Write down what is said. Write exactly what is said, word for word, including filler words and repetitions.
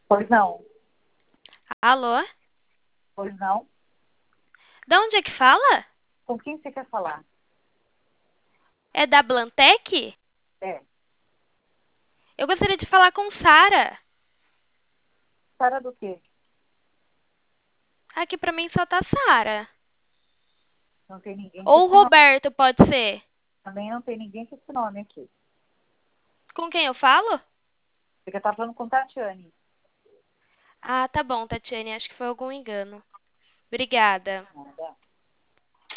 Pois não, Alô? pois não. Da onde é que fala? Com quem você quer falar? É da Blantec? É, Eu gostaria de falar com Sara. Sara do quê? Aqui pra mim só tá Sara. Não tem ninguém com Ou esse nome. Roberto, pode ser. Também não tem ninguém com esse nome aqui. Com quem eu falo? Você quer estar falando com Tatiane. Ah, tá bom, Tatiane. Acho que foi algum engano. Obrigada. Nada.